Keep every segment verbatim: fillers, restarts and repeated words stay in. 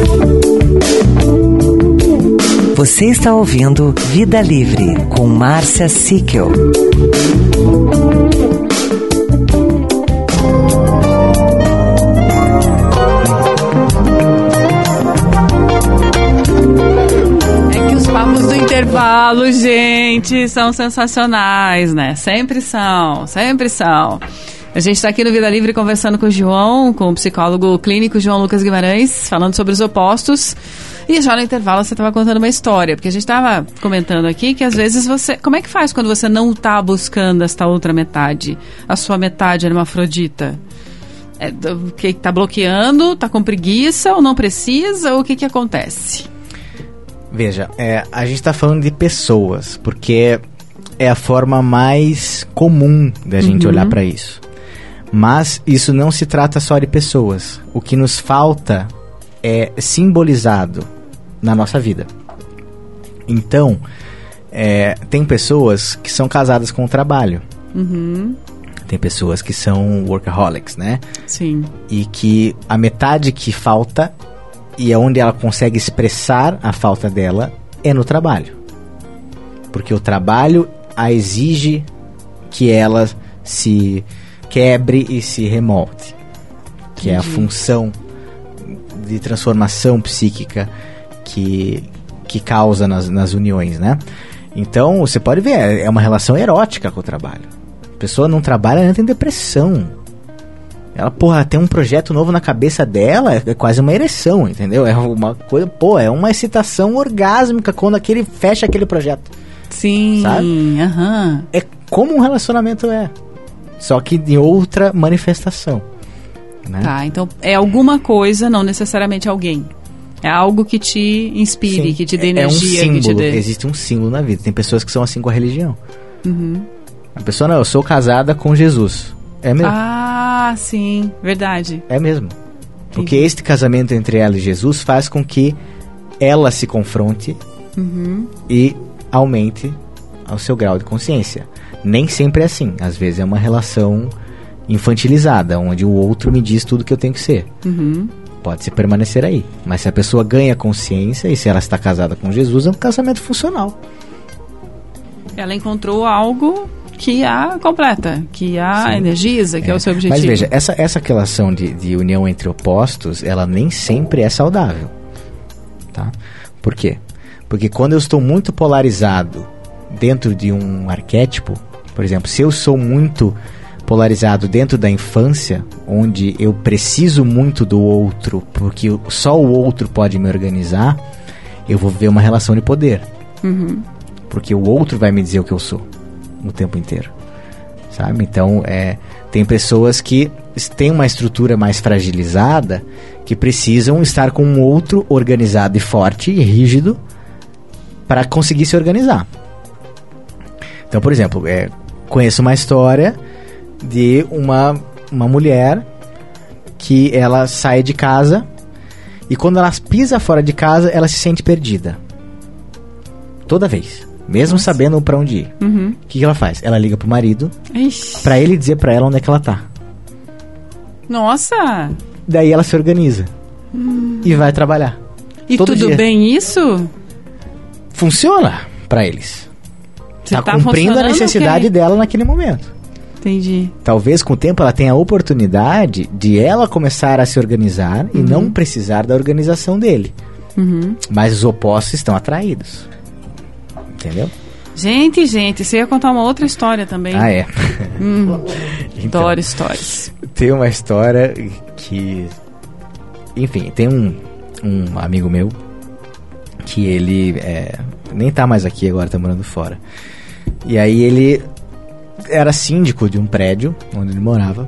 Você está ouvindo Vida Livre com Márcia Sickel. É que os papos do intervalo, gente, são sensacionais, né? Sempre são, sempre são. A gente está aqui no Vida Livre conversando com o João, com o psicólogo clínico João Lucas Guimarães, falando sobre os opostos. E já no intervalo você estava contando uma história, porque a gente estava comentando aqui que às vezes você... Como é que faz quando você não está buscando esta outra metade? A sua metade hermafrodita? É, o que está bloqueando? Está com preguiça ou não precisa? Ou o que, que acontece? Veja, é, a gente está falando de pessoas, porque é a forma mais comum da gente uhum. olhar para isso. Mas isso não se trata só de pessoas. O que nos falta é simbolizado na nossa vida. Então, é, tem pessoas que são casadas com o trabalho. Uhum. Tem pessoas que são workaholics, né? Sim. E que a metade que falta, e é onde ela consegue expressar a falta dela, é no trabalho. Porque o trabalho a exige que ela se quebre e se remolde. Que é a função de transformação psíquica que, que causa nas, nas uniões, né? Então, você pode ver, é uma relação erótica com o trabalho. A pessoa não trabalha, ela entra em depressão. Ela, porra, tem um projeto novo na cabeça dela, é quase uma ereção, entendeu? É uma coisa, pô, é uma excitação orgásmica quando aquele fecha aquele projeto. Sim, aham. Uhum. É como um relacionamento é, só que de outra manifestação. Né? Tá, então é alguma coisa, não necessariamente alguém. É algo que te inspire, Sim, que te dê é, energia. É um símbolo, que te dê... existe um símbolo na vida. Tem pessoas que são assim com a religião. Uhum. A pessoa, não, eu sou casada com Jesus. É mesmo. Ah, sim, verdade. É mesmo. Porque Entendi. Este casamento entre ela e Jesus faz com que ela se confronte uhum. e aumente o seu grau de consciência. Nem sempre é assim. Às vezes é uma relação infantilizada, onde o outro me diz tudo que eu tenho que ser. Uhum. Pode se permanecer aí. Mas se a pessoa ganha consciência e se ela está casada com Jesus, é um casamento funcional. Ela encontrou algo que a completa, que a Sim. energiza, que é. é o seu objetivo. Mas veja, essa, essa relação de, de união entre opostos, ela nem sempre é saudável. Tá? Por quê? Porque quando eu estou muito polarizado dentro de um arquétipo, por exemplo, se eu sou muito polarizado dentro da infância, onde eu preciso muito do outro, porque só o outro pode me organizar, eu vou ver uma relação de poder. Uhum. Porque o outro vai me dizer o que eu sou o tempo inteiro, sabe? Então, é, tem pessoas que têm uma estrutura mais fragilizada, que precisam estar com um outro organizado e forte e rígido para conseguir se organizar. Então, por exemplo, é, conheço uma história de uma, uma mulher que ela sai de casa e quando ela pisa fora de casa, ela se sente perdida. Toda vez. Mesmo Nossa. sabendo pra onde ir. Uhum. O que, que ela faz? Ela liga pro marido Ixi. pra ele dizer pra ela onde é que ela tá. Nossa! Daí ela se organiza. Hum. E vai trabalhar. E Todo tudo dia. bem isso? Funciona pra eles. Você tá, tá cumprindo a necessidade okay. dela naquele momento. Entendi. Talvez com o tempo ela tenha a oportunidade de ela começar a se organizar uhum. e não precisar da organização dele. Uhum. Mas os opostos estão atraídos. Entendeu? Gente, gente, você ia contar uma outra história também. Ah, é? Hum, então, adoro histórias. Tem uma história que... Enfim, tem um, um amigo meu que ele é, nem tá mais aqui agora, tá morando fora. E aí ele era síndico de um prédio onde ele morava.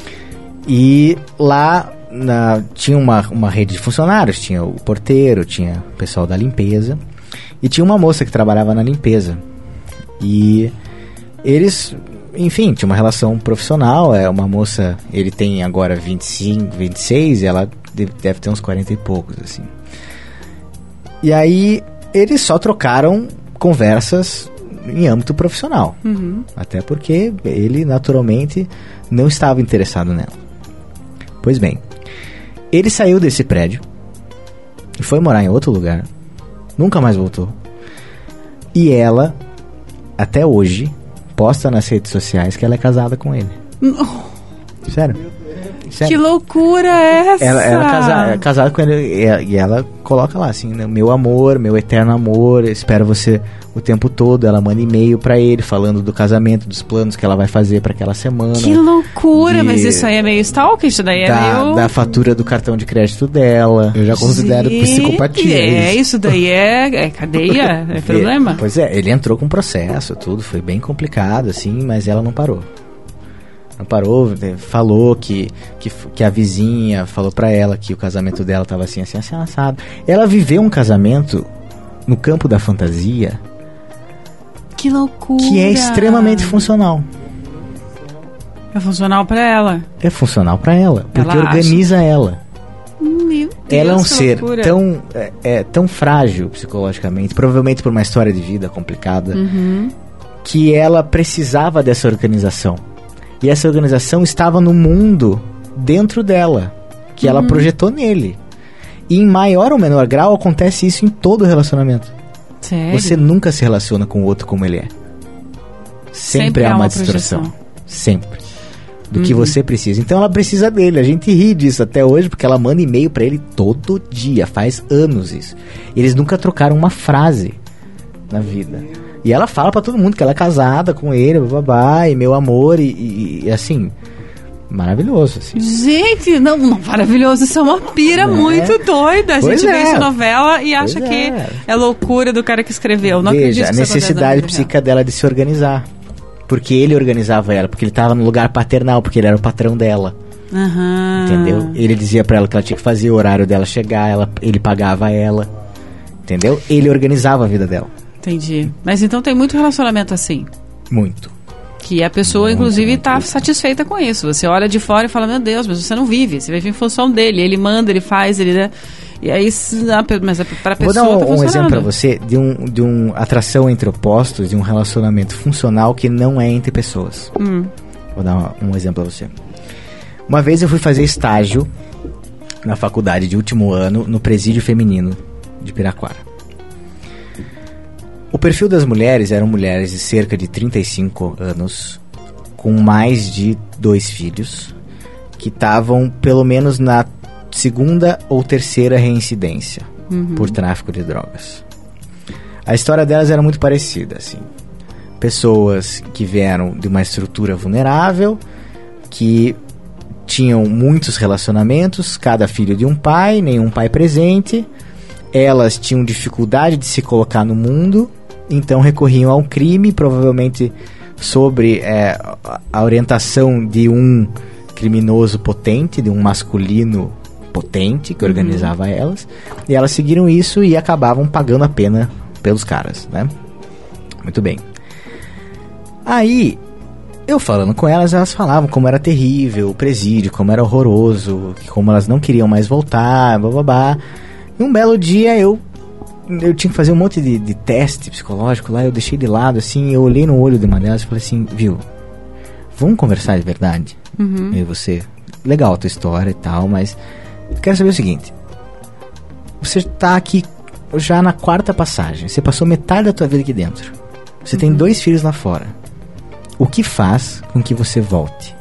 E lá na, tinha uma, uma rede de funcionários. Tinha o porteiro, tinha o pessoal da limpeza. E tinha uma moça que trabalhava na limpeza. E eles, enfim, tinha uma relação profissional. É uma moça, ele tem agora vinte e cinco, vinte e seis, e ela deve, deve ter uns quarenta e poucos, assim. E aí, eles só trocaram conversas em âmbito profissional. Uhum. Até porque ele, naturalmente, não estava interessado nela. Pois bem, ele saiu desse prédio foi morar em outro lugar, nunca mais voltou. E ela, até hoje, posta nas redes sociais que ela é casada com ele. Oh. Sério. Sério. Que loucura é essa? Ela, ela é casada, é casada com ele e, e ela coloca lá assim, né, meu amor, meu eterno amor, espero você o tempo todo. Ela manda e-mail pra ele falando do casamento, dos planos que ela vai fazer pra aquela semana. Que loucura, de, mas isso aí é meio stalker, isso daí é da, meio... da fatura do cartão de crédito dela. Eu já considero Gente, psicopatia. É, isso. isso daí é, é cadeia, é problema. Pois é, ele entrou com processo, tudo, foi bem complicado assim, mas ela não parou. Não parou, falou que, que, que a vizinha falou pra ela que o casamento dela tava assim, assim, assim, assado. Ela viveu um casamento no campo da fantasia Que loucura. que é extremamente funcional. É funcional pra ela. É funcional pra ela, porque Ela organiza ela. Meu Deus, Ela é um que ser loucura. tão, é, é, tão frágil psicologicamente, provavelmente por uma história de vida complicada, Uhum. que ela precisava dessa organização. E essa organização estava no mundo dentro dela, que ela projetou nele. E em maior ou menor grau acontece isso em todo relacionamento. Sério? Você nunca se relaciona com o outro como ele é. Sempre, Sempre há há uma, uma distorção. projeção. Sempre. Do que você precisa. Então ela precisa dele. A gente ri disso até hoje porque ela manda e-mail pra ele todo dia. Faz anos isso. Eles nunca trocaram uma frase na vida. E ela fala pra todo mundo que ela é casada com ele, babá, e meu amor, e, e, e assim, maravilhoso, assim. Gente, não, não, maravilhoso. Isso é uma pira É. muito doida. A Pois gente vê é. essa novela e acha Pois que é. é loucura do cara que escreveu. Não acredito Veja, a que isso necessidade aconteça na vida psíquica dela de se organizar. Porque ele organizava ela, porque ele tava no lugar paternal, porque ele era o patrão dela. real. Aham. Entendeu? Ele dizia pra ela que ela tinha que fazer o horário dela chegar, ela, ele pagava ela. Entendeu? Ele organizava a vida dela. Entendi. Mas então tem muito relacionamento assim. Muito. Que a pessoa, Muito, inclusive, muito está isso. satisfeita com isso. Você olha de fora e fala, meu Deus, mas você não vive. Você vive em função dele. Ele manda, ele faz, ele... Né? E aí, se- a pe- mas para a Vou pessoa dar um, tá um funcionando. exemplo pra você de um, de um atração entre opostos, de um relacionamento funcional que não é entre pessoas. Hum. Vou dar um, um exemplo pra você. Uma vez eu fui fazer estágio na faculdade de último ano no presídio feminino de Piraquara. O perfil das mulheres eram mulheres de cerca de trinta e cinco anos, com mais de dois filhos, que estavam pelo menos na segunda ou terceira reincidência por tráfico de drogas. A história delas era muito parecida, assim. Pessoas que vieram de uma estrutura vulnerável, que tinham muitos relacionamentos, cada filho de um pai, nenhum pai presente. Elas tinham dificuldade de se colocar no mundo, então recorriam ao crime, provavelmente sobre é, a orientação de um criminoso potente, de um masculino potente que organizava elas, e elas seguiram isso e acabavam pagando a pena pelos caras, né? Muito bem. Aí, eu falando com elas, elas falavam como era terrível o presídio, como era horroroso, como elas não queriam mais voltar, bababá. E um belo dia eu eu tinha que fazer um monte de, de teste psicológico lá, eu deixei de lado, assim, eu olhei no olho de uma delas e falei assim, viu, vamos conversar de verdade? Uhum. Eu e você, legal a tua história e tal, mas eu quero saber o seguinte, você tá aqui já na quarta passagem, você passou metade da tua vida aqui dentro, você tem dois filhos lá fora, o que faz com que você volte?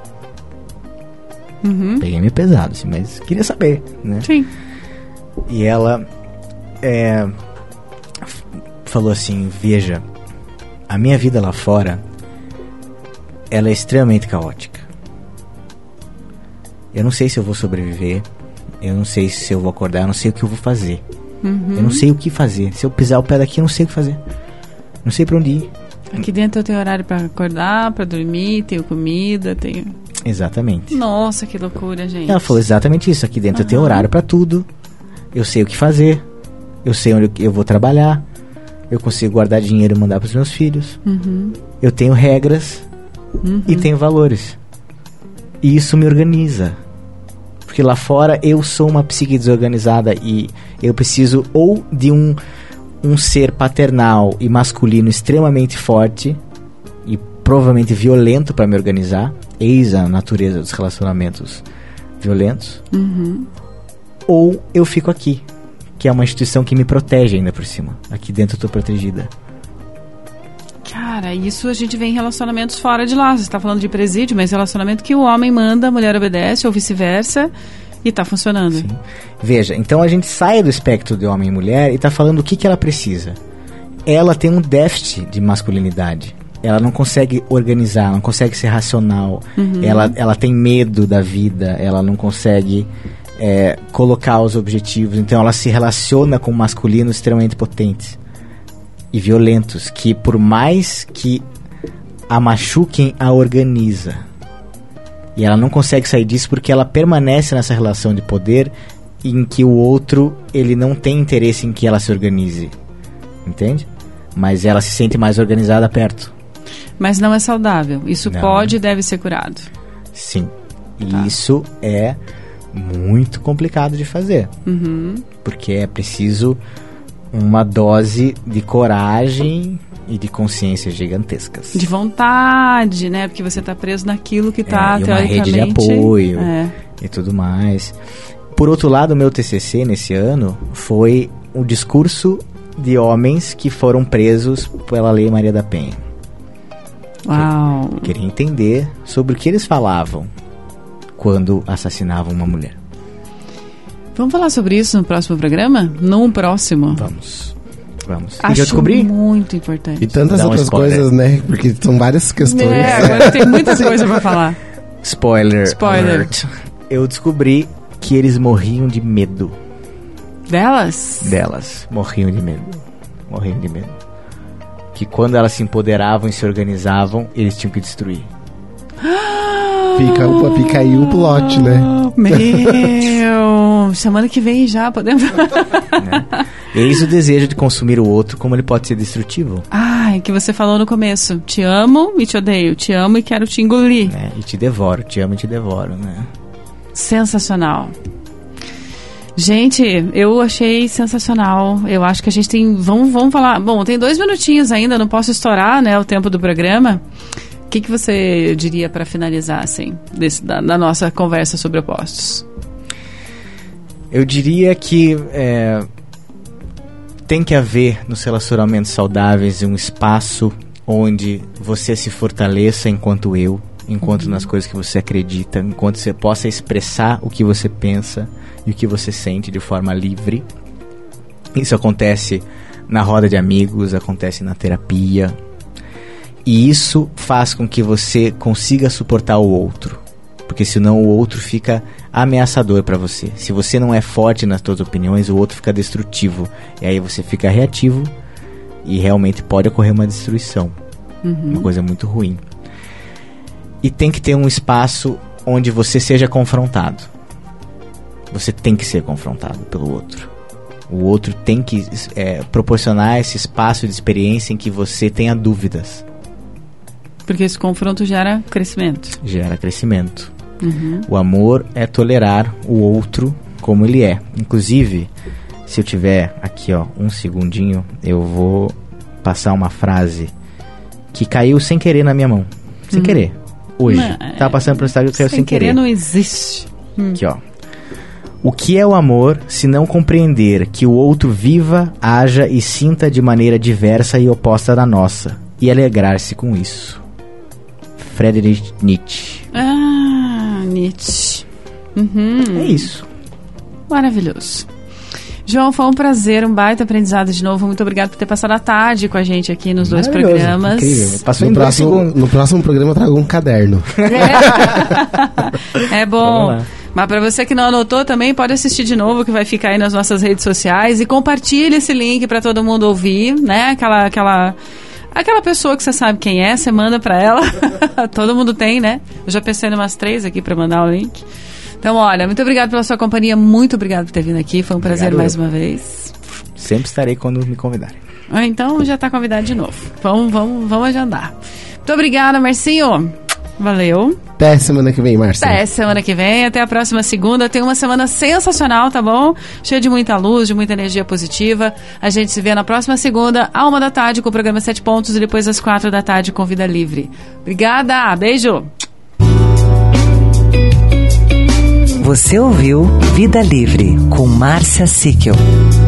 Uhum. Peguei meio pesado, assim, mas queria saber, né? Sim. E ela é, f- falou assim, veja, a minha vida lá fora, ela é extremamente caótica. Eu não sei se eu vou sobreviver, eu não sei se eu vou acordar, eu não sei o que eu vou fazer. Uhum. Eu não sei o que fazer. Se eu pisar o pé daqui, eu não sei o que fazer. Não sei pra onde ir. Aqui dentro eu tenho horário pra acordar, pra dormir, tenho comida, tenho... Exatamente. Nossa, que loucura, gente. Ela falou exatamente isso. Aqui dentro eu tenho horário pra tudo. Eu sei o que fazer. Eu sei onde eu vou trabalhar. Eu consigo guardar dinheiro e mandar pros meus filhos. Uhum. Eu tenho regras e tenho valores. E isso me organiza. Porque lá fora eu sou uma psique desorganizada e eu preciso ou de um, um ser paternal e masculino extremamente forte e provavelmente violento para me organizar. Eis a natureza dos relacionamentos violentos. Uhum. Ou eu fico aqui, que é uma instituição que me protege ainda por cima. Aqui dentro eu tô protegida. Cara, isso a gente vê em relacionamentos fora de lá. Você está falando de presídio, mas relacionamento que o homem manda, a mulher obedece, ou vice-versa, e tá funcionando. Sim. Veja, então a gente sai do espectro de homem e mulher e tá falando o que, que ela precisa. Ela tem um déficit de masculinidade. Ela não consegue organizar, não consegue ser racional. Uhum. Ela, ela tem medo da vida, ela não consegue é, colocar os objetivos. Então ela se relaciona com masculinos extremamente potentes e violentos, que por mais que a machuquem, a organiza. E ela não consegue sair disso porque ela permanece nessa relação de poder em que o outro, ele não tem interesse em que ela se organize. Entende? Mas ela se sente mais organizada perto. Mas não é saudável. Isso não. Pode e deve ser curado. Sim. E tá. Isso é muito complicado de fazer. Uhum. Porque é preciso uma dose de coragem e de consciência gigantescas. De vontade, né? Porque você está preso naquilo que está, é, e teoricamente... uma rede de apoio é. E tudo mais. Por outro lado, o meu T C C nesse ano foi o discurso de homens que foram presos pela Lei Maria da Penha. Uau! Eu queria entender sobre o que eles falavam quando assassinavam uma mulher. Vamos falar sobre isso no próximo programa? Num próximo? Vamos. Vamos. Acho eu descobri? muito importante. E tantas um outras spoiler. coisas, né? Porque são várias questões. É, agora tem muitas coisas pra falar. Spoiler. Spoiler. Alert. Eu descobri que eles morriam de medo. Delas? Delas. Morriam de medo. Morriam de medo. Que quando elas se empoderavam e se organizavam, eles tinham que destruir. Fica, fica aí o plot, né? Meu, semana que vem já podemos... Né? Eis o desejo de consumir o outro, como ele pode ser destrutivo. Ai, que você falou no começo. Te amo e te odeio. Te amo e quero te engolir. Né? E te devoro. Te amo e te devoro, né? Sensacional. Gente, eu achei sensacional. Eu acho que a gente tem... Vamos, vamos falar... Bom, tem dois minutinhos ainda, não posso estourar, né, o tempo do programa. O que, que você diria para finalizar, assim, desse, da, da nossa conversa sobre opostos? Eu diria que é, tem que haver nos relacionamentos saudáveis um espaço onde você se fortaleça enquanto eu, enquanto uhum. nas coisas que você acredita, enquanto você possa expressar o que você pensa e o que você sente de forma livre. Isso acontece na roda de amigos, acontece na terapia. E isso faz com que você consiga suportar o outro. Porque senão o outro fica ameaçador para você. Se você não é forte nas suas opiniões, o outro fica destrutivo. E aí você fica reativo e realmente pode ocorrer uma destruição. Uhum. Uma coisa muito ruim. E tem que ter um espaço onde você seja confrontado. Você tem que ser confrontado pelo outro. O outro tem que é, proporcionar esse espaço de experiência em que você tenha dúvidas. Porque esse confronto gera crescimento. Gera crescimento. Uhum. O amor é tolerar o outro como ele é. Inclusive, se eu tiver aqui ó, um segundinho, eu vou passar uma frase que caiu sem querer na minha mão. Sem uhum. querer. Hoje. Mas, Tava passando pelo Instagram e caiu sem, sem querer. Sem querer não existe. Hum. Aqui, ó. O que é o amor se não compreender que o outro viva, haja e sinta de maneira diversa e oposta da nossa, e alegrar-se com isso? Friedrich Nietzsche. Ah, Nietzsche. Uhum. É isso. Maravilhoso. João, foi um prazer, um baita aprendizado de novo. Muito obrigado por ter passado a tarde com a gente aqui nos dois programas. Incrível. Passou no, em próximo, no próximo programa eu trago um caderno. É, é bom. Mas para você que não anotou também, pode assistir de novo, que vai ficar aí nas nossas redes sociais. E compartilhe esse link para todo mundo ouvir, né? Aquela... aquela Aquela pessoa que você sabe quem é, você manda pra ela. Todo mundo tem, né? Eu já pensei em umas três aqui pra mandar o link. Então, olha, muito obrigado pela sua companhia. Muito obrigado por ter vindo aqui. Foi um prazer obrigado mais eu. uma vez. Sempre estarei quando me convidarem. Ah, então, já tá convidado de novo. Vamos, vamos, vamos agendar. Muito obrigada, Marcinho. Valeu. Até semana que vem, Márcia. Até semana que vem, até a próxima segunda. Tem uma semana sensacional, tá bom? Cheia de muita luz, de muita energia positiva. A gente se vê na próxima segunda, à uma da tarde, com o programa Sete Pontos, e depois às quatro da tarde com Vida Livre. Obrigada, beijo! Você ouviu Vida Livre, com Márcia Sickel.